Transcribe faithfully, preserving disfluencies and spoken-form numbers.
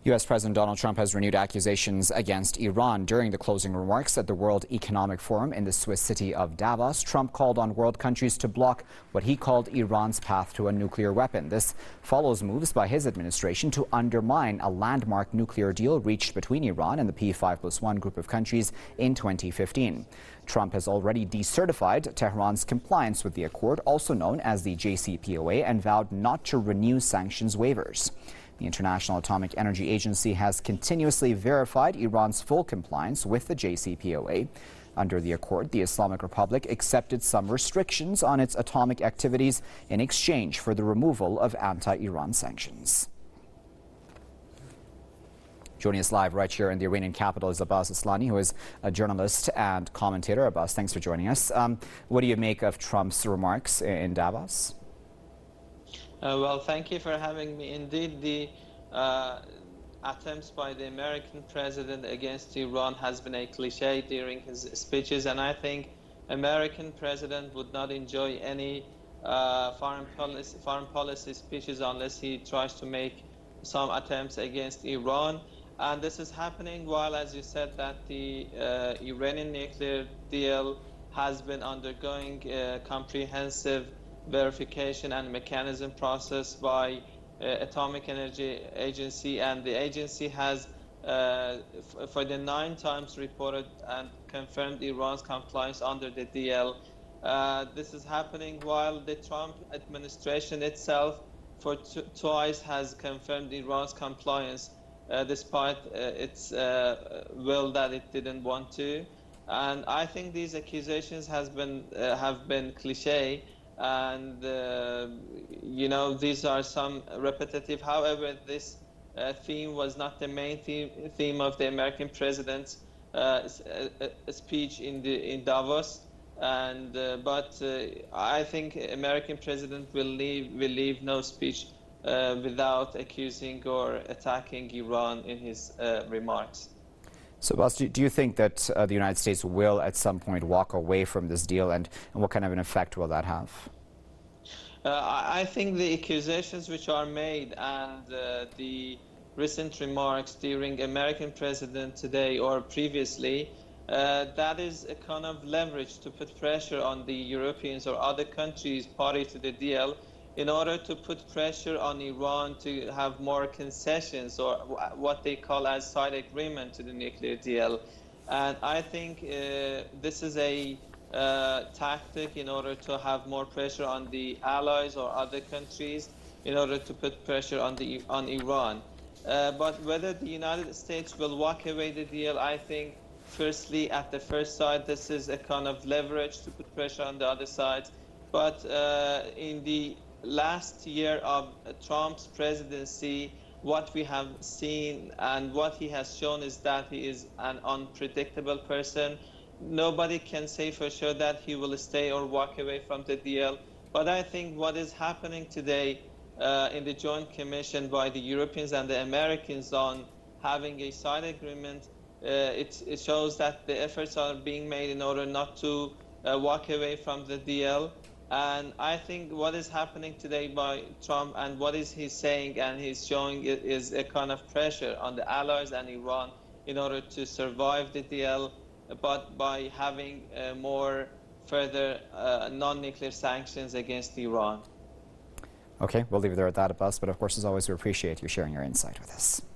U S President Donald Trump has renewed accusations against Iran. During the closing remarks at the World Economic Forum in the Swiss city of Davos, Trump called on world countries to block what he called Iran's path to a nuclear weapon. This follows moves by his administration to undermine a landmark nuclear deal reached between Iran and the P five plus one group of countries in twenty fifteen. Trump has already decertified Tehran's compliance with the accord, also known as the J C P O A, and vowed not to renew sanctions waivers. The International Atomic Energy Agency has continuously verified Iran's full compliance with the J C P O A. Under the accord, the Islamic Republic accepted some restrictions on its atomic activities in exchange for the removal of anti-Iran sanctions. Joining us live right here in the Iranian capital is Abbas Aslani, who is a journalist and commentator. Abbas, thanks for joining us. Um, what do you make of Trump's remarks in Davos? Uh, well, thank you for having me. Indeed, the uh, attempts by the American president against Iran has been a cliche during his speeches, and I think American president would not enjoy any uh, foreign policy, foreign policy speeches unless he tries to make some attempts against Iran. And this is happening while, as you said, that the uh, Iranian nuclear deal has been undergoing a comprehensive verification and mechanism process by uh, Atomic Energy Agency, and the agency has uh, for the nine times reported and confirmed Iran's compliance under the D L. Uh, this is happening while the Trump administration itself for twice has confirmed Iran's compliance uh, despite uh, its uh, will that it didn't want to. And I think these accusations has been uh, have been cliche. And, uh, you know, these are some repetitive. However, this uh, theme was not the main theme, theme of the American president's uh, speech in, the, in Davos. And, uh, but uh, I think American president will leave, will leave no speech uh, without accusing or attacking Iran in his uh, remarks. So, Abbas, do you think that uh, the United States will at some point walk away from this deal, and, and what kind of an effect will that have? Uh, I think the accusations which are made and uh, the recent remarks during American president today or previously, uh, that is a kind of leverage to put pressure on the Europeans or other countries party to the deal in order to put pressure on Iran to have more concessions or what they call as side agreement to the nuclear deal. And I think uh, this is a uh, tactic in order to have more pressure on the allies or other countries in order to put pressure on, the, on Iran. Uh, but whether the United States will walk away the deal, I think firstly at the first side this is a kind of leverage to put pressure on the other side. But uh, in the last year of Trump's presidency, what we have seen and what he has shown is that he is an unpredictable person. Nobody can say for sure that he will stay or walk away from the deal. But I think what is happening today uh, in the Joint Commission by the Europeans and the Americans on having a side agreement, uh, it, it shows that the efforts are being made in order not to uh, walk away from the deal. And I think what is happening today by Trump and what is he saying and he's showing is a kind of pressure on the allies and Iran in order to survive the deal, but by having uh, more further uh, non-nuclear sanctions against Iran. Okay, we'll leave it there at that, Abbas. But of course, as always, we appreciate you sharing your insight with us.